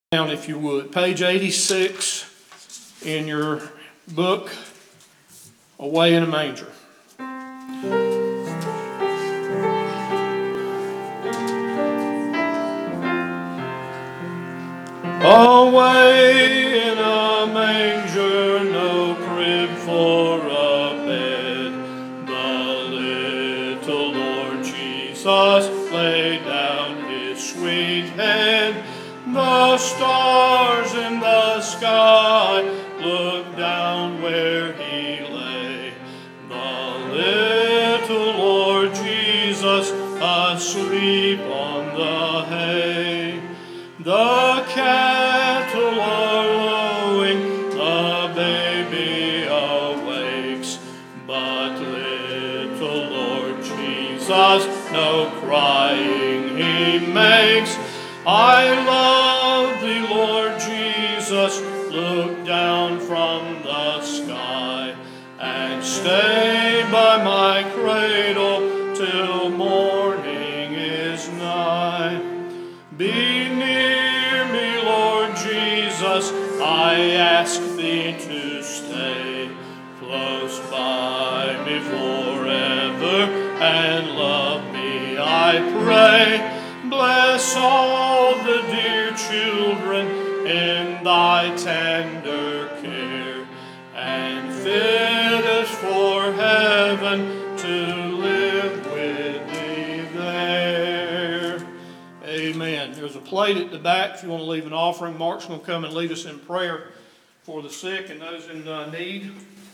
Down, if you would, page 86 in your book, Away in a Manger. Away in a manger, no crib for a bed, the little Lord Jesus laid down his sweet head. The stars in the sky looked down where he lay. The little Lord Jesus asleep on the hay. The cattle are lowing, the baby awakes, but little Lord Jesus no crying he makes. I love thee, Lord Jesus, look down from the sky and stay by my cradle till morning is nigh. Be near me, Lord Jesus, I ask thee to stay close by me forever and love me, I pray. Bless all the dear children in thy tender care, and fit us for heaven to live with thee there. Amen. There's a plate at the back if you want to leave an offering. Mark's going to come and lead us in prayer for the sick and those in need.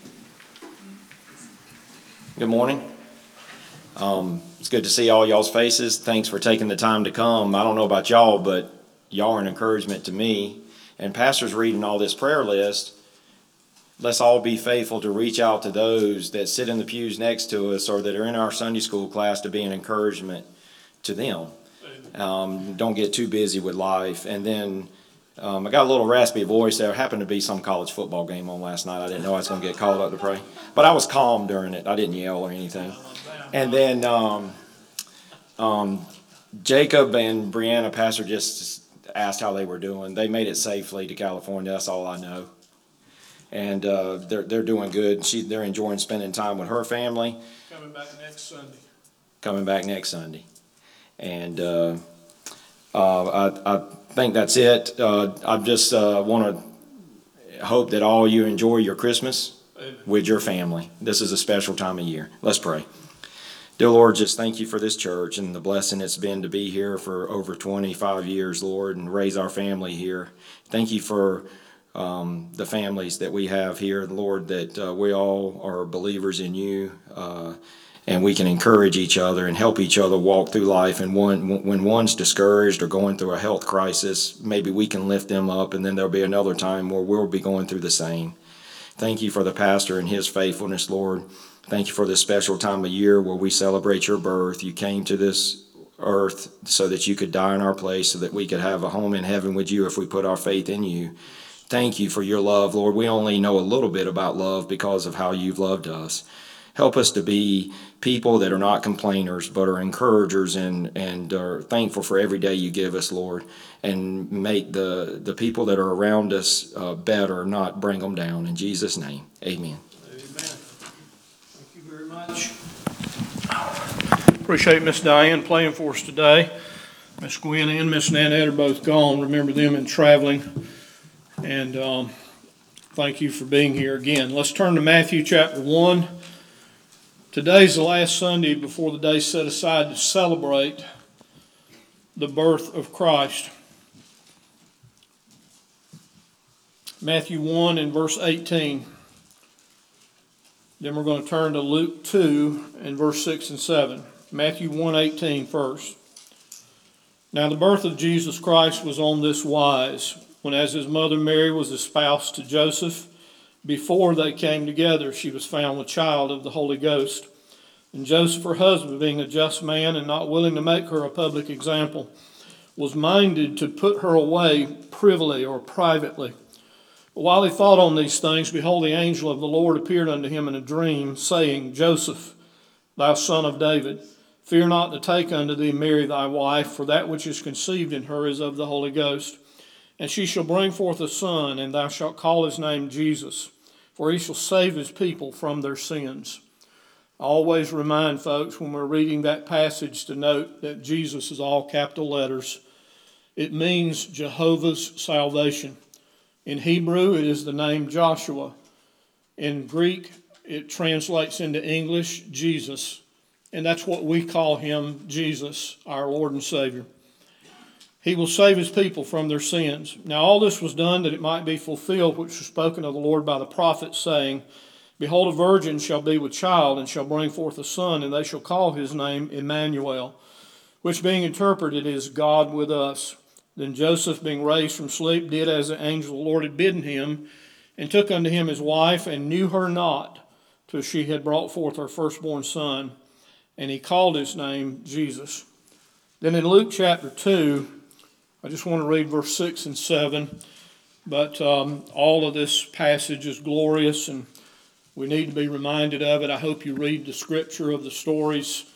Good morning. It's good to see all y'all's faces. Thanks for taking the time to come. I don't know about y'all, but y'all are an encouragement to me. And Pastor's reading all this prayer list. Let's all be faithful to reach out to those that sit in the pews next to us or that are in our Sunday school class to be an encouragement to them. Don't get too busy with life. And then I got a little raspy voice. There happened to be some college football game on last night. I didn't know I was going to get called up to pray. But I was calm during it. I didn't yell or anything. And then Jacob and Brianna, Pastor just asked how they were doing. They made it safely to California. That's all I know. And they're doing good. They're enjoying spending time with her family. Coming back next Sunday. And I think that's it. I just want to hope that all you enjoy your Christmas with your family. This is a special time of year. Let's pray. Dear Lord, just thank you for this church and the blessing it's been to be here for over 25 years, Lord, and raise our family here. Thank you for the families that we have here, Lord, that we all are believers in you, and we can encourage each other and help each other walk through life. And when one's discouraged or going through a health crisis, maybe we can lift them up, and then there'll be another time where we'll be going through the same. Thank you for the pastor and his faithfulness, Lord. Thank you for this special time of year where we celebrate your birth. You came to this earth so that you could die in our place, so that we could have a home in heaven with you if we put our faith in you. Thank you for your love, Lord. We only know a little bit about love because of how you've loved us. Help us to be people that are not complainers, but are encouragers and are thankful for every day you give us, Lord, and make the people that are around us better, not bring them down. In Jesus' name, amen. Appreciate Miss Diane playing for us today. Miss Gwen and Miss Nanette are both gone. Remember them in traveling. And thank you for being here again. Let's turn to Matthew chapter 1. Today's the last Sunday before the day set aside to celebrate the birth of Christ. Matthew 1 and verse 18. Then we're going to turn to Luke 2 and verse 6 and 7. Matthew 1:18 first. Now the birth of Jesus Christ was on this wise, when as his mother Mary was espoused to Joseph, before they came together, she was found with child of the Holy Ghost. And Joseph, her husband, being a just man and not willing to make her a public example, was minded to put her away privily or privately. But while he thought on these things, behold, the angel of the Lord appeared unto him in a dream, saying, Joseph, thou son of David, fear not to take unto thee Mary thy wife, for that which is conceived in her is of the Holy Ghost. And she shall bring forth a son, and thou shalt call his name Jesus, for he shall save his people from their sins. I always remind folks when we're reading that passage to note that Jesus is all capital letters. It means Jehovah's salvation. In Hebrew, it is the name Joshua. In Greek, it translates into English, Jesus. And that's what we call him, Jesus, our Lord and Savior. He will save his people from their sins. Now all this was done that it might be fulfilled, which was spoken of the Lord by the prophet, saying, Behold, a virgin shall be with child, and shall bring forth a son, and they shall call his name Emmanuel, which being interpreted is God with us. Then Joseph, being raised from sleep, did as the angel of the Lord had bidden him, and took unto him his wife, and knew her not, till she had brought forth her firstborn son, and he called his name Jesus. Then in Luke chapter 2, I just want to read verse 6 and 7, but all of this passage is glorious, and we need to be reminded of it. I hope you read the scripture of the stories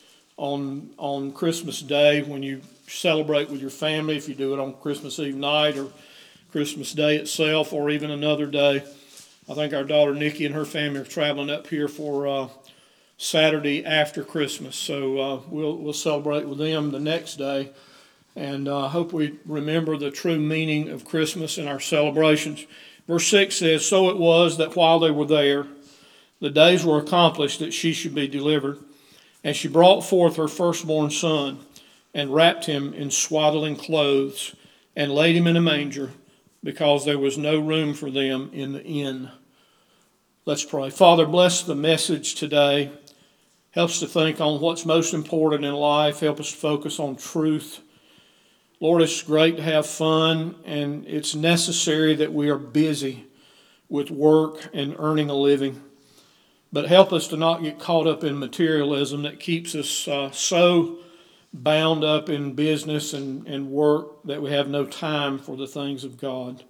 on Christmas Day when you celebrate with your family, if you do it on Christmas Eve night or Christmas Day itself or even another day. I think our daughter Nikki and her family are traveling up here for Saturday after Christmas, so we'll celebrate with them the next day. And I hope we remember the true meaning of Christmas in our celebrations. Verse 6 says, So it was that while they were there, the days were accomplished that she should be delivered. And she brought forth her firstborn son, and wrapped him in swaddling clothes, and laid him in a manger, because there was no room for them in the inn. Let's pray. Father, bless the message today. Help us to think on what's most important in life. Help us to focus on truth. Lord, it's great to have fun, and it's necessary that we are busy with work and earning a living. But help us to not get caught up in materialism that keeps us so bound up in business and work that we have no time for the things of God.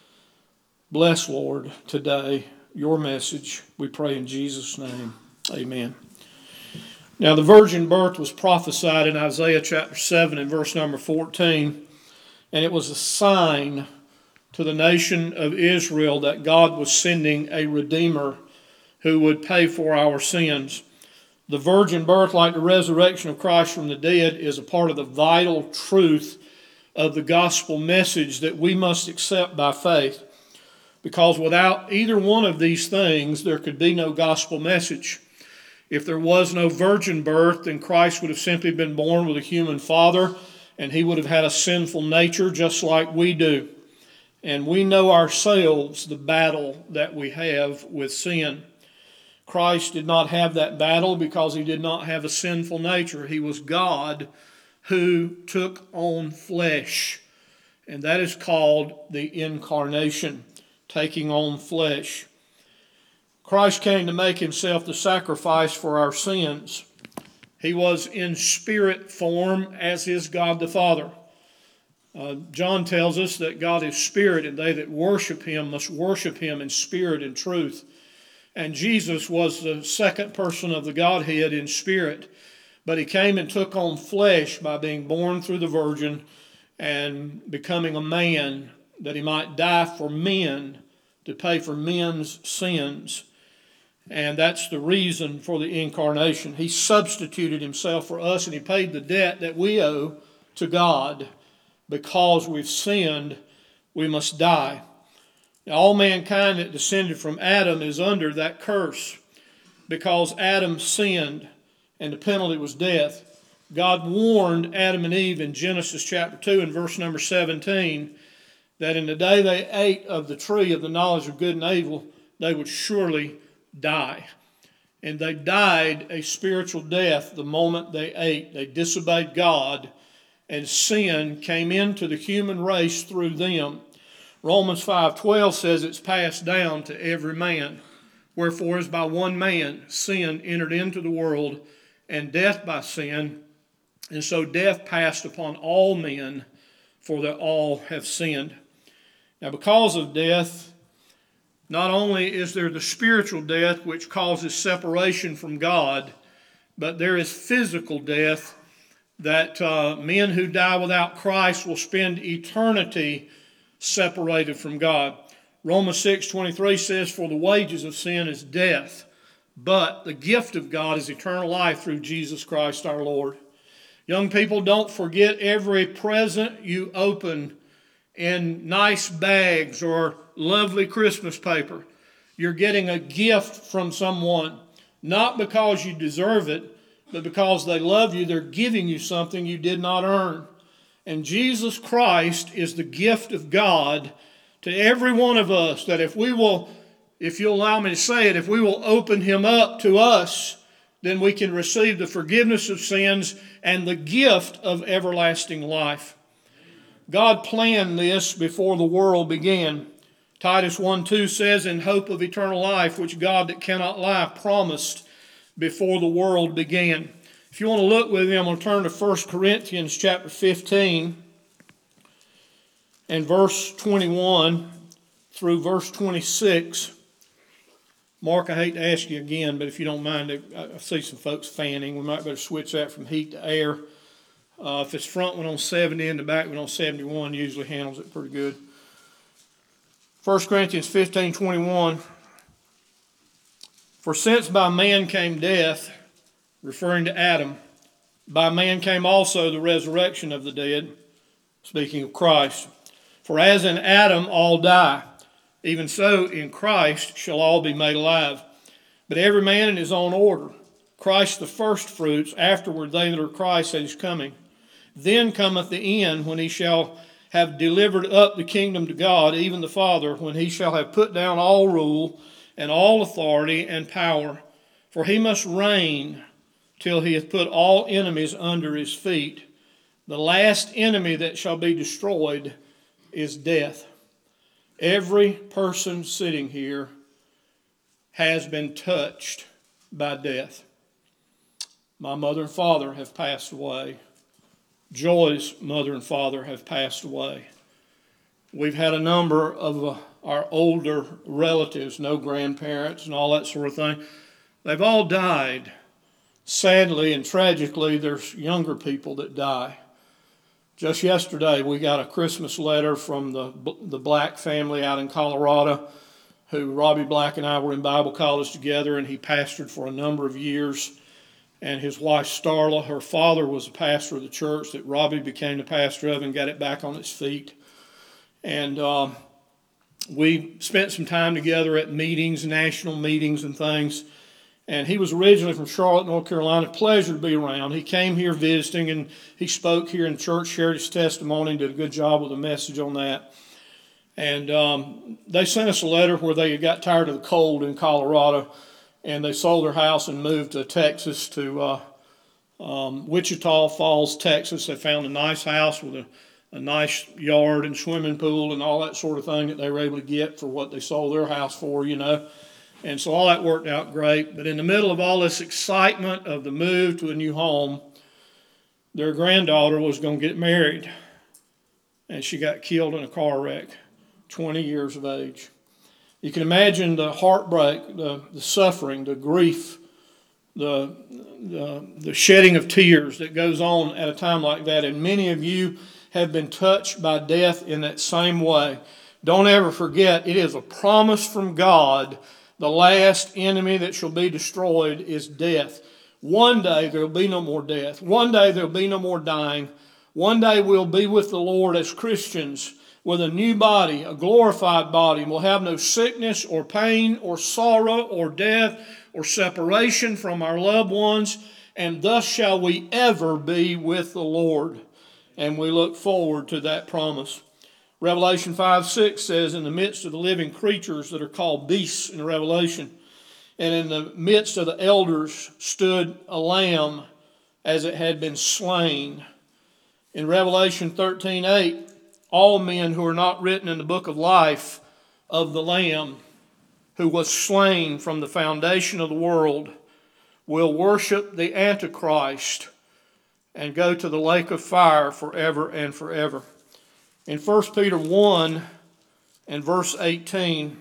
Bless, Lord, today your message. We pray in Jesus' name. Amen. Now, the virgin birth was prophesied in Isaiah chapter 7 and verse number 14, and it was a sign to the nation of Israel that God was sending a Redeemer who would pay for our sins. The virgin birth, like the resurrection of Christ from the dead, is a part of the vital truth of the gospel message that we must accept by faith. Because without either one of these things, there could be no gospel message. If there was no virgin birth, then Christ would have simply been born with a human father, and he would have had a sinful nature just like we do. And we know ourselves the battle that we have with sin. Christ did not have that battle because he did not have a sinful nature. He was God who took on flesh. And that is called the incarnation, taking on flesh. Christ came to make himself the sacrifice for our sins. He was in spirit form, as is God the Father. John tells us that God is spirit, and they that worship him must worship him in spirit and truth. And Jesus was the second person of the Godhead in spirit. But he came and took on flesh by being born through the Virgin and becoming a man, that he might die for men, to pay for men's sins. And that's the reason for the incarnation. He substituted himself for us, and he paid the debt that we owe to God. Because we've sinned, we must die. Now, all mankind that descended from Adam is under that curse. Because Adam sinned, and the penalty was death. God warned Adam and Eve in Genesis chapter 2 and verse number 17 that in the day they ate of the tree of the knowledge of good and evil, they would surely die. And they died a spiritual death the moment they ate. They disobeyed God, and sin came into the human race through them. Romans 5:12 says it's passed down to every man. Wherefore, as by one man sin entered into the world, and death by sin, and so death passed upon all men, for that all have sinned. Now, because of death, not only is there the spiritual death which causes separation from God, but there is physical death that men who die without Christ will spend eternity separated from God. Romans 6:23 says, "For the wages of sin is death, but the gift of God is eternal life through Jesus Christ our Lord." Young people, don't forget every present you open in nice bags or lovely Christmas paper. You're getting a gift from someone, not because you deserve it, but because they love you. They're giving you something you did not earn. And Jesus Christ is the gift of God to every one of us, that if you'll allow me to say it, if we will open Him up to us, then we can receive the forgiveness of sins and the gift of everlasting life. God planned this before the world began. Titus 1:2 says, "In hope of eternal life, which God that cannot lie promised before the world began." If you want to look with me, I'm going to turn to 1 Corinthians chapter 15 and verse 21 through verse 26. Mark, I hate to ask you again, but if you don't mind, I see some folks fanning. We might better switch that from heat to air. If it's front one on 70 and the back one on 71, usually handles it pretty good. 1 Corinthians 15:21. "For since by man came death," referring to Adam, "by man came also the resurrection of the dead," speaking of Christ. "For as in Adam all die, even so in Christ shall all be made alive. But every man in his own order. Christ the firstfruits, afterward they that are Christ at his coming. Then cometh the end, when he shall have delivered up the kingdom to God, even the Father, when he shall have put down all rule and all authority and power. For he must reign till he hath put all enemies under his feet. The last enemy that shall be destroyed is death." Every person sitting here has been touched by death. My mother and father have passed away. Joy's mother and father have passed away. We've had a number of our older relatives, no grandparents and all that sort of thing. They've all died. Sadly and tragically, there's younger people that die. Just yesterday, we got a Christmas letter from the Black family out in Colorado, who Robbie Black and I were in Bible college together, and he pastored for a number of years. And his wife, Starla, her father was a pastor of the church that Robbie became the pastor of and got it back on its feet. And we spent some time together at meetings, national meetings and things. And he was originally from Charlotte, North Carolina. Pleasure to be around. He came here visiting, and he spoke here in church, shared his testimony, did a good job with the message on that. And they sent us a letter where they got tired of the cold in Colorado, and they sold their house and moved to Texas, to Wichita Falls, Texas. They found a nice house with a nice yard and swimming pool and all that sort of thing that they were able to get for what they sold their house for, you know. And so all that worked out great. But in the middle of all this excitement of the move to a new home, their granddaughter was going to get married. And she got killed in a car wreck, 20 years of age. You can imagine the heartbreak, the suffering, the grief, the shedding of tears that goes on at a time like that. And many of you have been touched by death in that same way. Don't ever forget, it is a promise from God. The last enemy that shall be destroyed is death. One day there will be no more death. One day there will be no more dying. One day we'll be with the Lord as Christians with a new body, a glorified body, and we'll have no sickness or pain or sorrow or death or separation from our loved ones, and thus shall we ever be with the Lord. And we look forward to that promise. Revelation 5:6 says, "In the midst of the living creatures that are called beasts in Revelation, and in the midst of the elders stood a lamb as it had been slain." In Revelation 13:8, all men who are not written in the book of life of the Lamb who was slain from the foundation of the world will worship the Antichrist and go to the lake of fire forever and forever. In 1 Peter 1 and verse 18,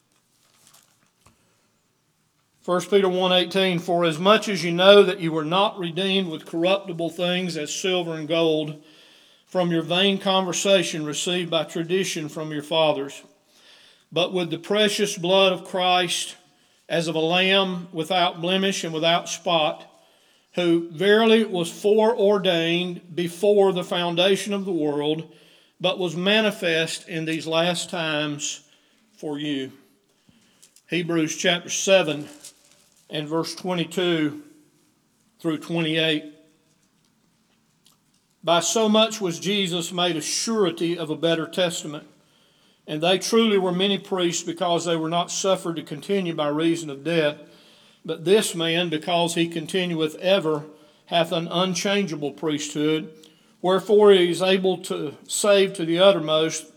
1 Peter 1:18, "For as much as you know that you were not redeemed with corruptible things as silver and gold, from your vain conversation received by tradition from your fathers, but with the precious blood of Christ, as of a lamb without blemish and without spot, who verily was foreordained before the foundation of the world, but was manifest in these last times for you. Hebrews chapter 7 and verse 22 through 28. By so much was Jesus made a surety of a better testament. And they truly were many priests, because they were not suffered to continue by reason of death. But this man, because he continueth ever, hath an unchangeable priesthood, wherefore he is able to save to the uttermost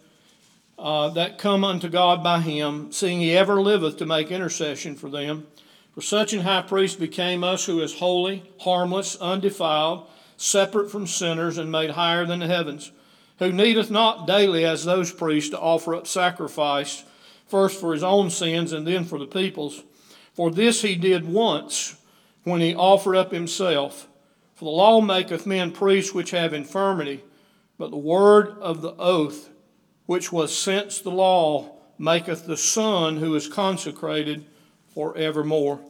that come unto God by him, seeing he ever liveth to make intercession for them. For such an high priest became us, who is holy, harmless, undefiled, separate from sinners, and made higher than the heavens, who needeth not daily, as those priests, to offer up sacrifice, first for his own sins and then for the people's. For this he did once, when he offered up himself. For the law maketh men priests which have infirmity, but the word of the oath, which was since the law, maketh the Son, who is consecrated for evermore.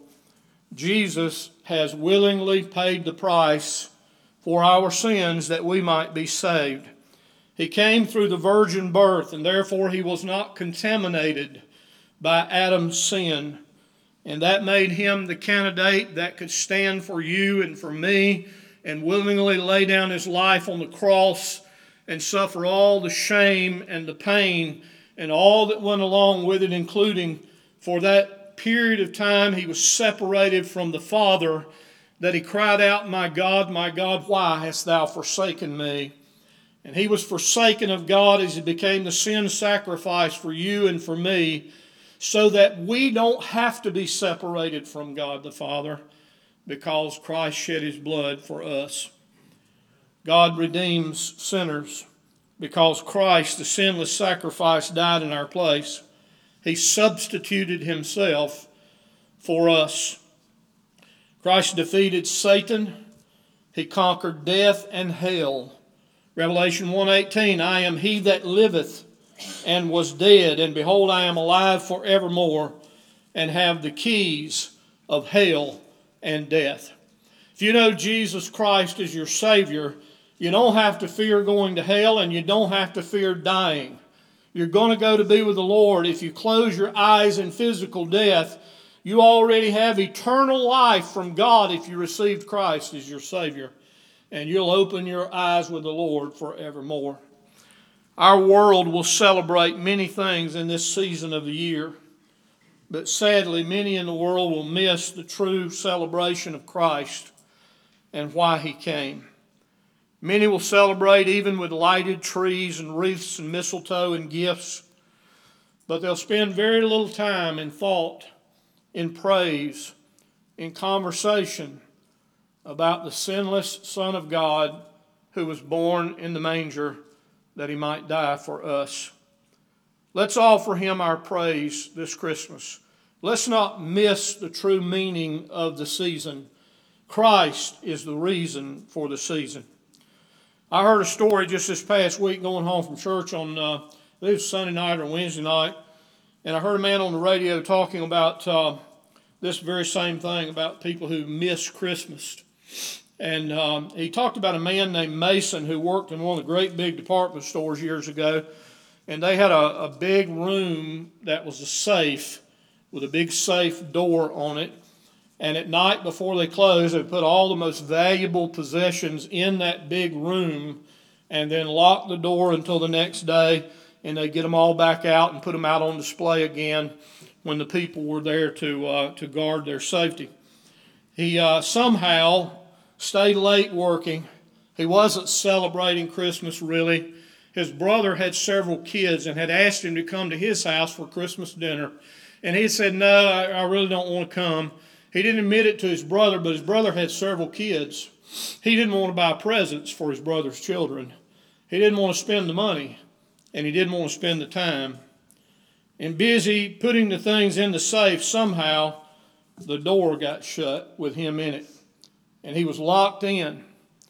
Jesus has willingly paid the price for our sins, that we might be saved. He came through the virgin birth, and therefore he was not contaminated by Adam's sin. And that made him the candidate that could stand for you and for me, and willingly lay down his life on the cross and suffer all the shame and the pain and all that went along with it, including for that period of time he was separated from the Father, that he cried out, my God, why hast thou forsaken me? And he was forsaken of God as he became the sin sacrifice for you and for me, so that we don't have to be separated from God the Father, because Christ shed his blood for us. God redeems sinners because Christ, the sinless sacrifice, died in our place. He substituted himself for us. Christ defeated Satan. He conquered death and hell. Revelation 1:18, I am he that liveth and was dead, and behold, I am alive forevermore, and have the keys of hell and death. If you know Jesus Christ as your Savior, you don't have to fear going to hell, and you don't have to fear dying. You're going to go to be with the Lord. If you close your eyes in physical death, you already have eternal life from God if you received Christ as your Savior, and you'll open your eyes with the Lord forevermore. Our world will celebrate many things in this season of the year, but sadly, many in the world will miss the true celebration of Christ and why he came. Many will celebrate even with lighted trees and wreaths and mistletoe and gifts, but they'll spend very little time in thought, in praise, in conversation about the sinless Son of God who was born in the manger that he might die for us. Let's offer him our praise this Christmas. Let's not miss the true meaning of the season. Christ is the reason for the season. I heard a story just this past week going home from church on, I believe it was Sunday night or Wednesday night, and I heard a man on the radio talking about this very same thing, about people who miss Christmas. And he talked about a man named Mason who worked in one of the great big department stores years ago. And they had a big room that was a safe with a big safe door on it. And at night before they closed, they put all the most valuable possessions in that big room and then lock the door until the next day. And they get them all back out and put them out on display again when the people were there to guard their safety. He somehow stayed late working. He wasn't celebrating Christmas really. His brother had several kids and had asked him to come to his house for Christmas dinner. And he said, no, I really don't want to come. He didn't admit it to his brother, but his brother had several kids. He didn't want to buy presents for his brother's children. He didn't want to spend the money, and he didn't want to spend the time. And busy putting the things in the safe, somehow the door got shut with him in it. And he was locked in.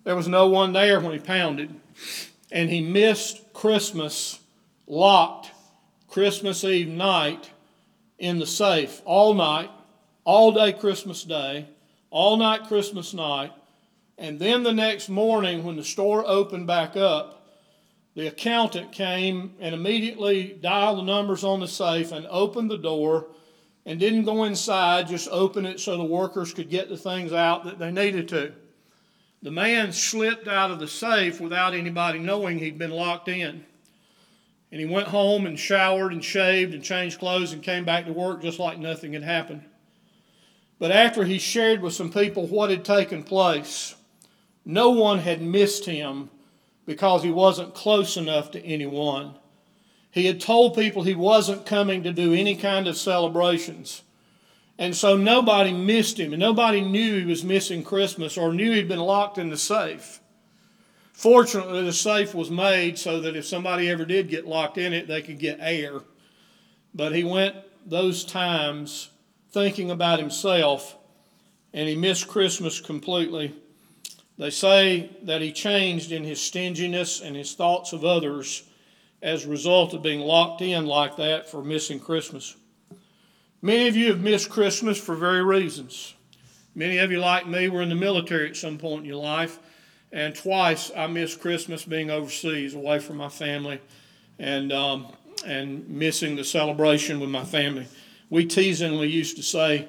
There was no one there when he pounded. And he missed Christmas locked Christmas Eve night in the safe all night, all day Christmas Day, all night Christmas night. And then the next morning when the store opened back up, the accountant came and immediately dialed the numbers on the safe and opened the door and didn't go inside, just opened it so the workers could get the things out that they needed to. The man slipped out of the safe without anybody knowing he'd been locked in. And he went home and showered and shaved and changed clothes and came back to work just like nothing had happened. But after he shared with some people what had taken place, no one had missed him because he wasn't close enough to anyone. He had told people he wasn't coming to do any kind of celebrations. And so nobody missed him, and nobody knew he was missing Christmas or knew he'd been locked in the safe. Fortunately, the safe was made so that if somebody ever did get locked in it, they could get air. But he went those times thinking about himself, and he missed Christmas completely. They say that he changed in his stinginess and his thoughts of others as a result of being locked in like that for missing Christmas. Many of you have missed Christmas for very reasons. Many of you, like me, were in the military at some point in your life, and twice I missed Christmas being overseas, away from my family, and missing the celebration with my family. We teasingly used to say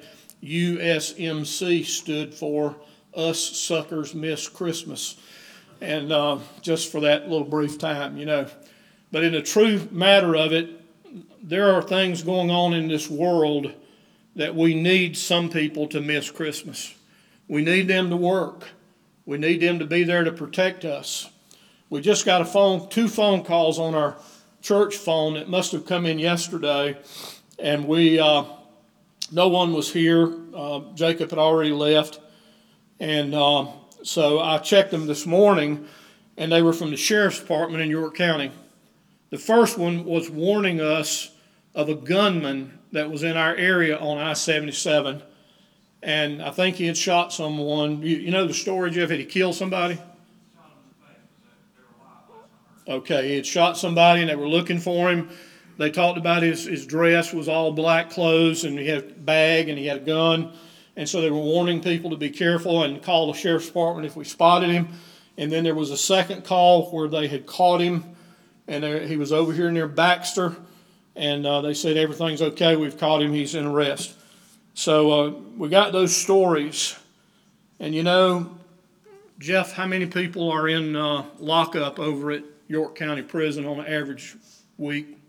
USMC stood for Us Suckers Miss Christmas, and just for that little brief time, But in the true matter of it, there are things going on in this world that we need some people to miss Christmas. We need them to work. We need them to be there to protect us. We just got two phone calls on our church phone that must have come in yesterday, and no one was here. Jacob had already left, and so I checked them this morning, and they were from the Sheriff's Department in York County. The first one was warning us of a gunman that was in our area on I-77, and I think he had shot someone. You know the story, Jeff? Had he killed somebody? Okay, he had shot somebody, and they were looking for him. They talked about his dress was all black clothes, and he had a bag, and he had a gun, and so they were warning people to be careful and call the Sheriff's Department if we spotted him. And then there was a second call where they had caught him, and he was over here near Baxter, and they said everything's okay. We've caught him. He's in arrest. So we got those stories. And Jeff, how many people are in lockup over at York County Prison on an average week?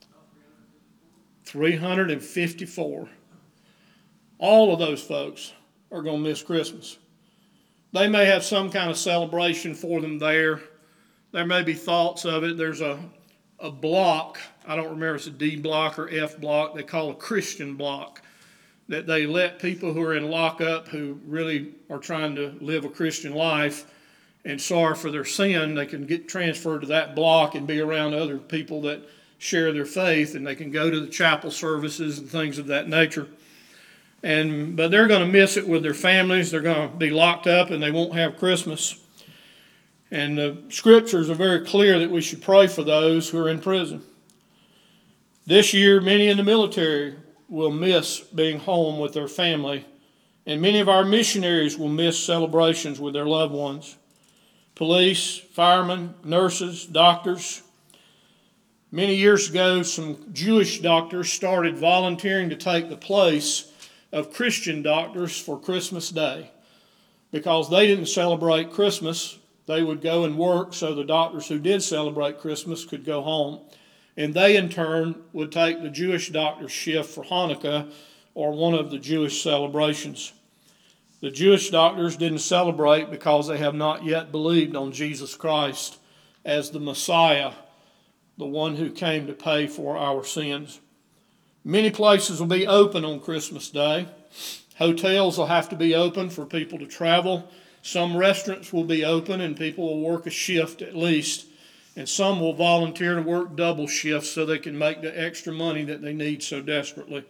354. All of those folks are going to miss Christmas. They may have some kind of celebration for them there. There may be thoughts of it. There's a block, I don't remember if it's a D block or F block, they call a Christian block, that they let people who are in lockup who really are trying to live a Christian life and sorry for their sin, they can get transferred to that block and be around other people that share their faith, and they can go to the chapel services and things of that nature. But they're going to miss it with their families. They're going to be locked up, and they won't have Christmas. And the scriptures are very clear that we should pray for those who are in prison. This year, many in the military will miss being home with their family, and many of our missionaries will miss celebrations with their loved ones. Police, firemen, nurses, doctors. Many years ago, some Jewish doctors started volunteering to take the place of Christian doctors for Christmas Day. Because they didn't celebrate Christmas, they would go and work so the doctors who did celebrate Christmas could go home. And they, in turn, would take the Jewish doctor's shift for Hanukkah or one of the Jewish celebrations. The Jewish doctors didn't celebrate because they have not yet believed on Jesus Christ as the Messiah, the one who came to pay for our sins. Many places will be open on Christmas Day. Hotels will have to be open for people to travel. Some restaurants will be open and people will work a shift at least. And some will volunteer to work double shifts so they can make the extra money that they need so desperately.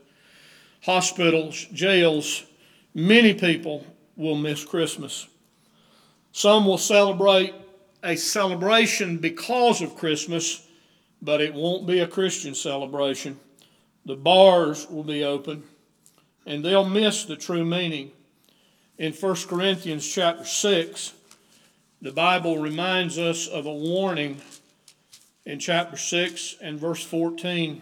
Hospitals, jails, many people will miss Christmas. Some will celebrate a celebration because of Christmas, but it won't be a Christian celebration. The bars will be open, and they'll miss the true meaning. In 1 Corinthians chapter 6, the Bible reminds us of a warning in chapter 6 and verse 14.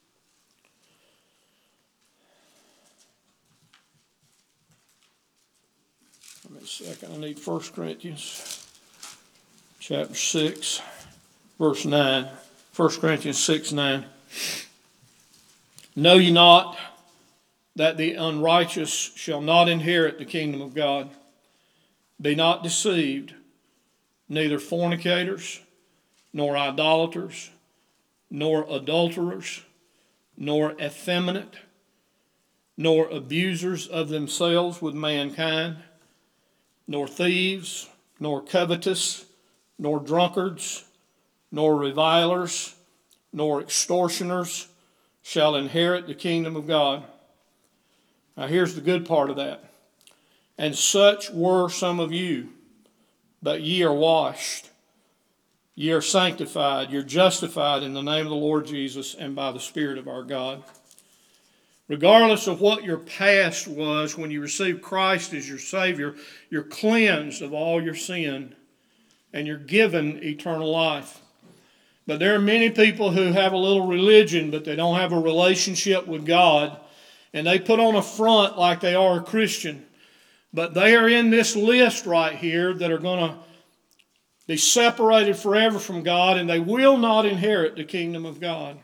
Wait a second, I need 1 Corinthians chapter 6, verse 9. 1 Corinthians 6, 9. Know ye not that the unrighteous shall not inherit the kingdom of God? Be not deceived, neither fornicators, nor idolaters, nor adulterers, nor effeminate, nor abusers of themselves with mankind, nor thieves, nor covetous, nor drunkards, nor revilers, nor extortioners shall inherit the kingdom of God. Now here's the good part of that. And such were some of you, but ye are washed, ye are sanctified, you're justified in the name of the Lord Jesus and by the Spirit of our God. Regardless of what your past was when you received Christ as your Savior, you're cleansed of all your sin and you're given eternal life. But there are many people who have a little religion, but they don't have a relationship with God, and they put on a front like they are a Christian. But they are in this list right here that are going to be separated forever from God, and they will not inherit the kingdom of God.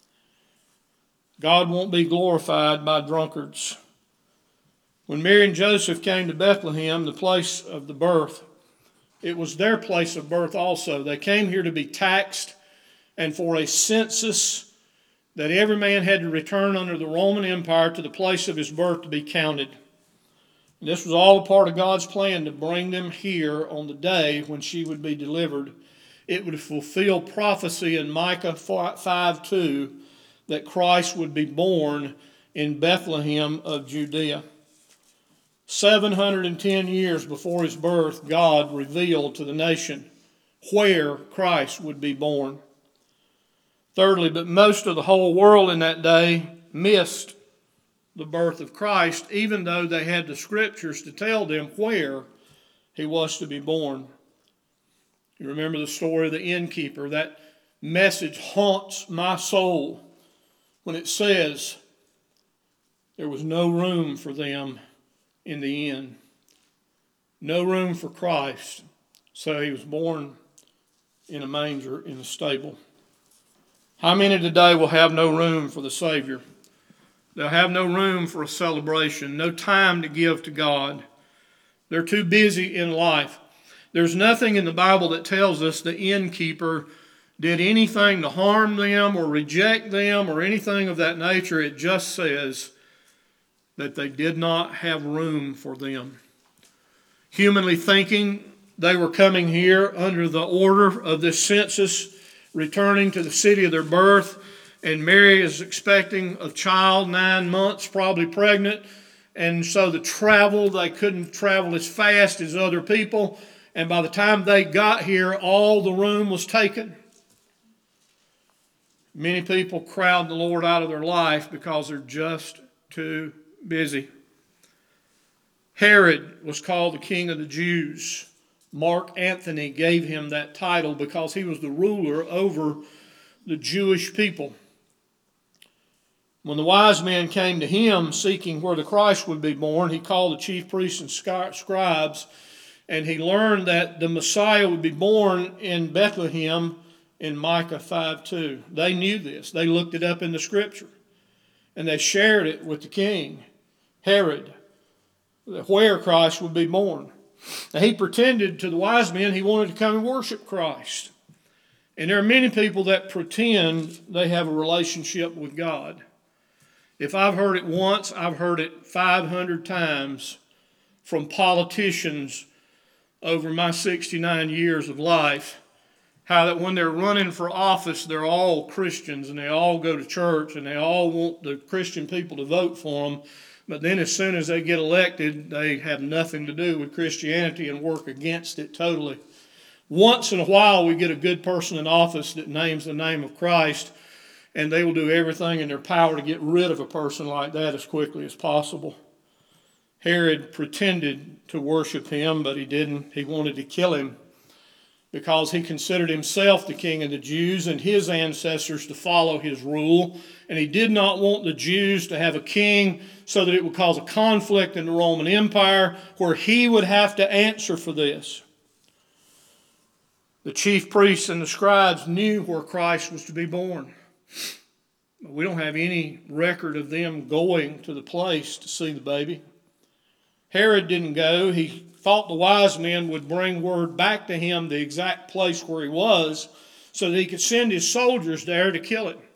God won't be glorified by drunkards. When Mary and Joseph came to Bethlehem, the place of the birth, it was their place of birth also. They came here to be taxed and for a census that every man had to return under the Roman Empire to the place of his birth to be counted. And this was all a part of God's plan to bring them here on the day when she would be delivered. It would fulfill prophecy in Micah 5:2 that Christ would be born in Bethlehem of Judea. 710 years before his birth, God revealed to the nation where Christ would be born. Thirdly, but most of the whole world in that day missed the birth of Christ, even though they had the scriptures to tell them where he was to be born. You remember the story of the innkeeper. That message haunts my soul when it says there was no room for them in the inn. No room for Christ. So he was born in a manger in a stable. How many today will have no room for the Savior? They'll have no room for a celebration, no time to give to God. They're too busy in life. There's nothing in the Bible that tells us the innkeeper did anything to harm them or reject them or anything of that nature. It just says that they did not have room for them. Humanly thinking, they were coming here under the order of this census, returning to the city of their birth, and Mary is expecting a child, 9 months, probably pregnant, and so they couldn't travel as fast as other people, and by the time they got here, all the room was taken. Many people crowd the Lord out of their life because they're just too busy. Herod was called the King of the Jews. Mark Antony gave him that title because he was the ruler over the Jewish people. When the wise men came to him seeking where the Christ would be born, he called the chief priests and scribes, and he learned that the Messiah would be born in Bethlehem in Micah 5:2. They knew this. They looked it up in the scripture, and they shared it with the king, Herod, where Christ would be born. Now, he pretended to the wise men he wanted to come and worship Christ. And there are many people that pretend they have a relationship with God. If I've heard it once, I've heard it 500 times from politicians over my 69 years of life, how that when they're running for office, they're all Christians and they all go to church and they all want the Christian people to vote for them. But then as soon as they get elected, they have nothing to do with Christianity and work against it totally. Once in a while, we get a good person in office that names the name of Christ, and they will do everything in their power to get rid of a person like that as quickly as possible. Herod pretended to worship him, but he didn't. He wanted to kill him because he considered himself the king of the Jews and his ancestors to follow his rule. And he did not want the Jews to have a king so that it would cause a conflict in the Roman Empire where he would have to answer for this. The chief priests and the scribes knew where Christ was to be born. We don't have any record of them going to the place to see the baby. Herod didn't go. He thought the wise men would bring word back to him the exact place where he was so that he could send his soldiers there to kill him.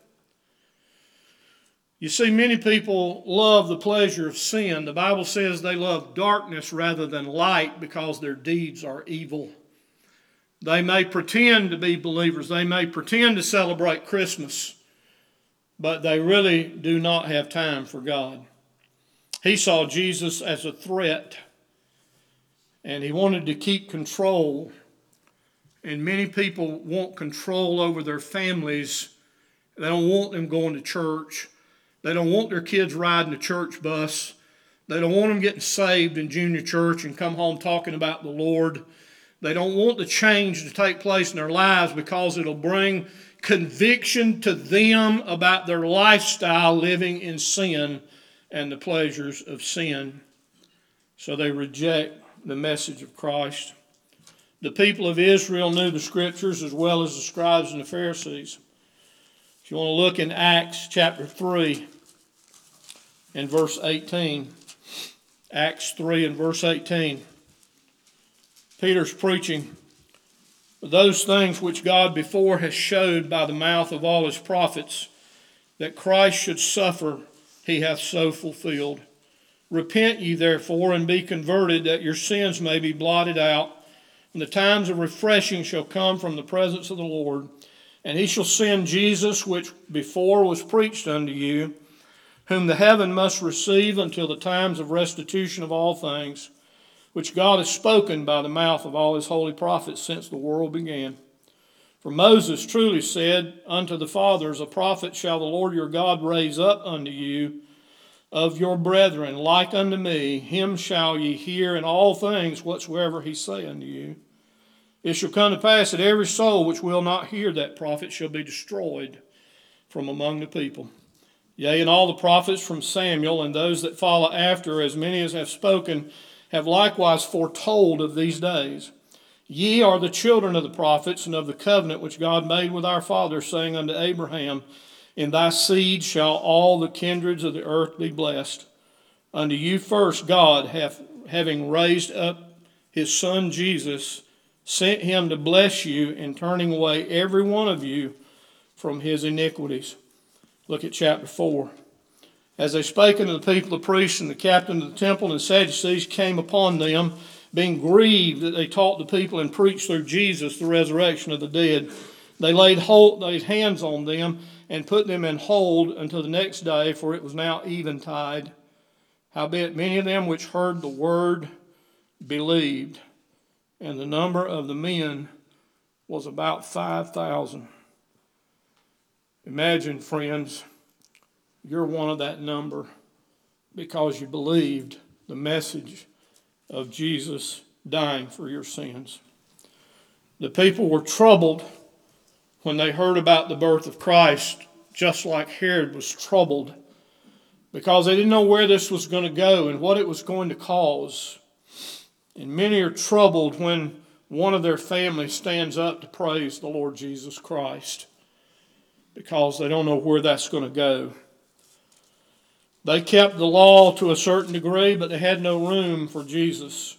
You see, many people love the pleasure of sin. The Bible says they love darkness rather than light because their deeds are evil. They may pretend to be believers. They may pretend to celebrate Christmas, but they really do not have time for God. He saw Jesus as a threat, and he wanted to keep control. And many people want control over their families. They don't want them going to church. They don't want their kids riding the church bus. They don't want them getting saved in junior church and come home talking about the Lord. They don't want the change to take place in their lives because it'll bring conviction to them about their lifestyle living in sin and the pleasures of sin. So they reject the message of Christ. The people of Israel knew the Scriptures as well as the scribes and the Pharisees. If you want to look in Acts chapter 3 and verse 18. Acts 3 and verse 18. Peter's preaching, those things which God before has showed by the mouth of all his prophets, that Christ should suffer, he hath so fulfilled. Repent ye therefore, and be converted, that your sins may be blotted out, and the times of refreshing shall come from the presence of the Lord. And he shall send Jesus, which before was preached unto you, whom the heaven must receive until the times of restitution of all things, which God has spoken by the mouth of all his holy prophets since the world began. For Moses truly said unto the fathers, a prophet shall the Lord your God raise up unto you of your brethren, like unto me. Him shall ye hear in all things whatsoever he say unto you. It shall come to pass that every soul which will not hear that prophet shall be destroyed from among the people. Yea, and all the prophets from Samuel and those that follow after, as many as have spoken, have likewise foretold of these days. Ye are the children of the prophets and of the covenant which God made with our fathers, saying unto Abraham, in thy seed shall all the kindreds of the earth be blessed. Unto you first God, having raised up his Son Jesus, sent him to bless you in turning away every one of you from his iniquities. Look at chapter 4. As they spake unto the people, the priests and the captain of the temple and the Sadducees came upon them, being grieved that they taught the people and preached through Jesus the resurrection of the dead. They laid hands on them and put them in hold until the next day, for it was now eventide. Howbeit many of them which heard the word believed, and the number of the men was about 5,000. Imagine, friends, you're one of that number because you believed the message of Jesus dying for your sins. The people were troubled when they heard about the birth of Christ, just like Herod was troubled, because they didn't know where this was going to go and what it was going to cause. And many are troubled when one of their family stands up to praise the Lord Jesus Christ, because they don't know where that's going to go. They kept the law to a certain degree, but they had no room for Jesus.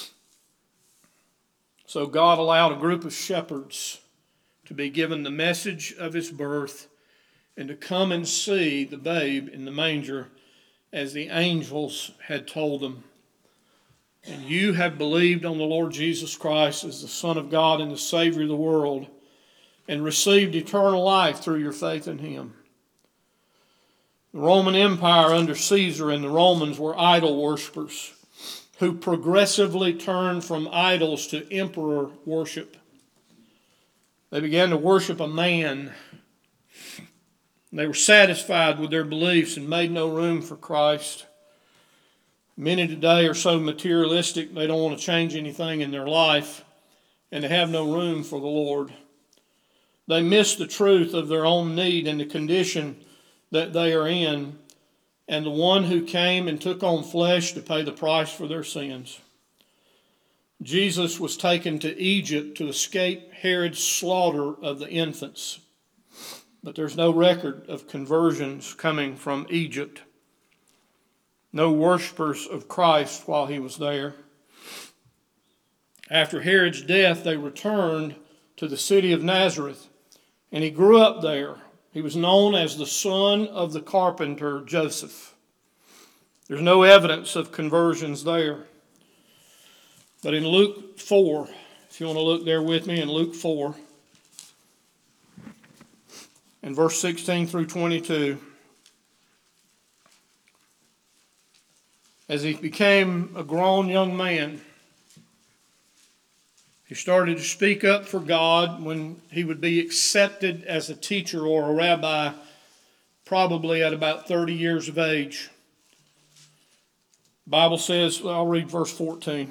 So God allowed a group of shepherds to be given the message of his birth and to come and see the babe in the manger as the angels had told them. And you have believed on the Lord Jesus Christ as the Son of God and the Savior of the world, and received eternal life through your faith in him. The Roman Empire under Caesar and the Romans were idol worshippers who progressively turned from idols to emperor worship. They began to worship a man. They were satisfied with their beliefs and made no room for Christ. Many today are so materialistic they don't want to change anything in their life, and they have no room for the Lord. They miss the truth of their own need and the condition that they are in, and the one who came and took on flesh to pay the price for their sins. Jesus was taken to Egypt to escape Herod's slaughter of the infants. But there's no record of conversions coming from Egypt. No worshipers of Christ while he was there. After Herod's death, they returned to the city of Nazareth, and he grew up there. He was known as the son of the carpenter Joseph. There's no evidence of conversions there. But in Luke 4, if you want to look there with me in Luke 4, in verse 16 through 22, as he became a grown young man, he started to speak up for God when he would be accepted as a teacher or a rabbi, probably at about 30 years of age. The Bible says, I'll read verse 14.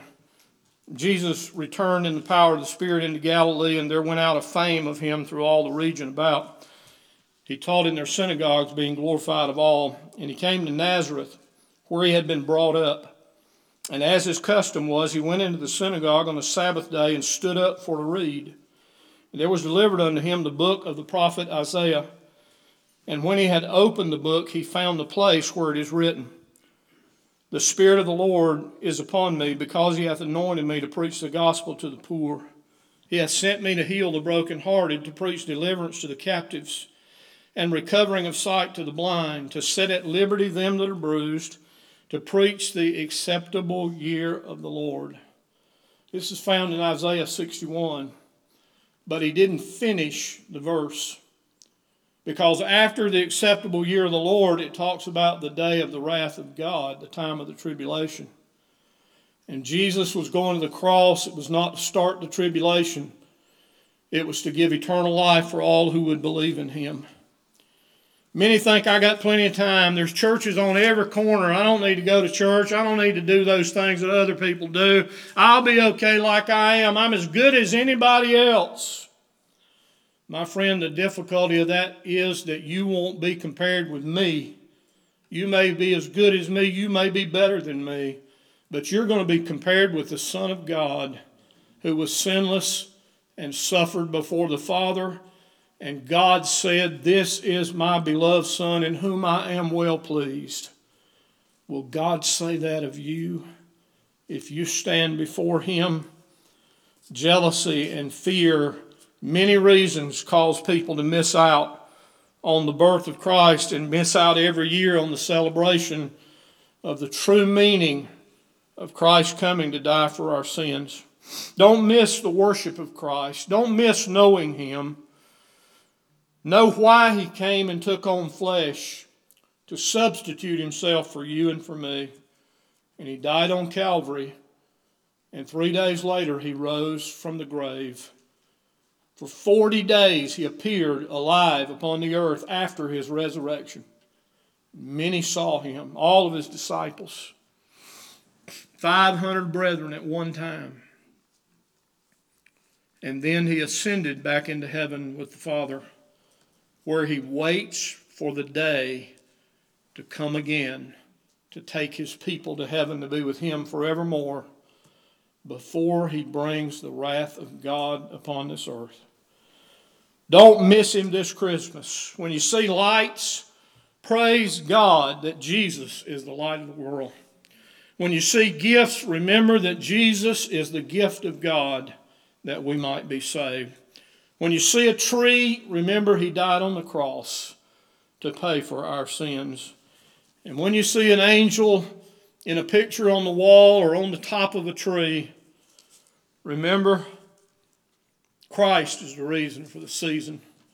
Jesus returned in the power of the Spirit into Galilee, and there went out a fame of him through all the region about. He taught in their synagogues, being glorified of all. And he came to Nazareth, where he had been brought up. And as his custom was, he went into the synagogue on the Sabbath day and stood up for to read. And there was delivered unto him the book of the prophet Isaiah. And when he had opened the book, he found the place where it is written, The Spirit of the Lord is upon me, because he hath anointed me to preach the gospel to the poor. He hath sent me to heal the brokenhearted, to preach deliverance to the captives, and recovering of sight to the blind, to set at liberty them that are bruised, to preach the acceptable year of the Lord. This is found in Isaiah 61. But he didn't finish the verse, because after the acceptable year of the Lord, it talks about the day of the wrath of God, the time of the tribulation. And Jesus was going to the cross. It was not to start the tribulation. It was to give eternal life for all who would believe in him. Many think I got plenty of time. There's churches on every corner. I don't need to go to church. I don't need to do those things that other people do. I'll be okay like I am. I'm as good as anybody else. My friend, the difficulty of that is that you won't be compared with me. You may be as good as me. You may be better than me. But you're going to be compared with the Son of God, who was sinless and suffered before the Father. And God said, This is my beloved Son, in whom I am well pleased. Will God say that of you if you stand before him? Jealousy and fear, many reasons cause people to miss out on the birth of Christ and miss out every year on the celebration of the true meaning of Christ coming to die for our sins. Don't miss the worship of Christ. Don't miss knowing him. Know why he came and took on flesh, to substitute himself for you and for me. And he died on Calvary, and 3 days later he rose from the grave. For 40 days he appeared alive upon the earth after his resurrection. Many saw him, all of his disciples. 500 brethren at one time. And then he ascended back into heaven with the Father, where he waits for the day to come again to take his people to heaven to be with him forevermore, before he brings the wrath of God upon this earth. Don't miss him this Christmas. When you see lights, praise God that Jesus is the light of the world. When you see gifts, remember that Jesus is the gift of God, that we might be saved. When you see a tree, remember he died on the cross to pay for our sins. And when you see an angel in a picture on the wall or on the top of a tree, remember Christ is the reason for the season.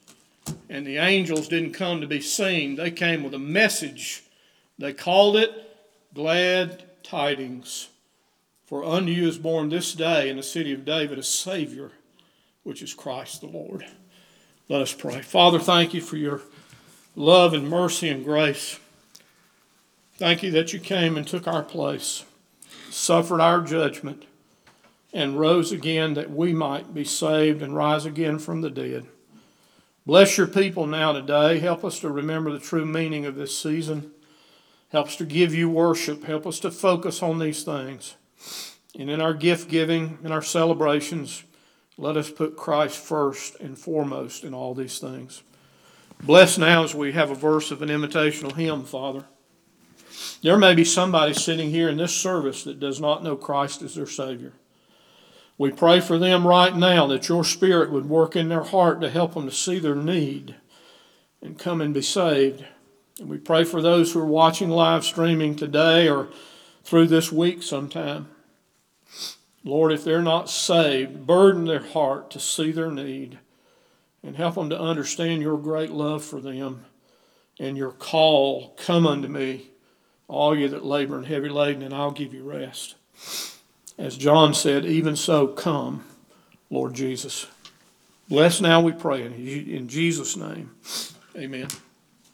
And the angels didn't come to be seen. They came with a message. They called it glad tidings. For unto you is born this day in the city of David a Savior, which is Christ the Lord. Let us pray. Father, thank you for your love and mercy and grace. Thank you that you came and took our place, suffered our judgment, and rose again that we might be saved and rise again from the dead. Bless your people now today. Help us to remember the true meaning of this season. Help us to give you worship. Help us to focus on these things. And in our gift giving, in our celebrations, let us put Christ first and foremost in all these things. Bless now as we have a verse of an invitational hymn, Father. There may be somebody sitting here in this service that does not know Christ as their Savior. We pray for them right now that your Spirit would work in their heart to help them to see their need and come and be saved. And we pray for those who are watching live streaming today or through this week sometime. Lord, if they're not saved, burden their heart to see their need and help them to understand your great love for them and your call, come unto me, all you that labor and heavy laden, and I'll give you rest. As John said, even so, come, Lord Jesus. Bless now, we pray, in Jesus' name. Amen.